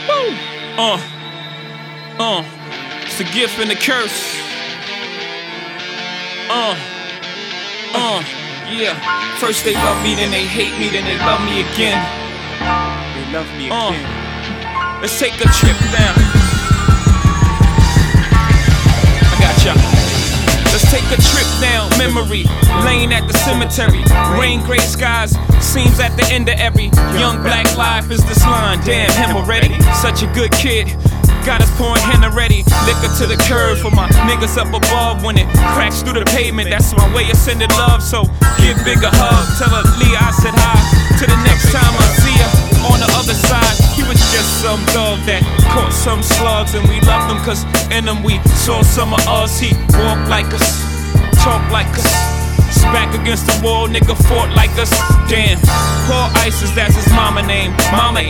It's a gift and a curse. Yeah. First they love me, then they hate me, then they love me again. They love me again. Let's take a trip down. I got ya. Let's take a trip down memory lane at the cemetery. Rain, gray skies, seems at the end of every young black life is this line. Damn, him already. Such a good kid. Got us pouring hen already. Liquor to the curb for my niggas up above. When it cracks through the pavement, that's my way of sending love. So give big a hug. Tell her Leah I said hi. Till the next time I see her on the other side. He was just some dog that caught some slugs, and we loved him cause in him we saw some of us. He walked like us, talk like us, back against the wall, nigga fought like us. Damn, Paul Isis, that's his mama name. Mama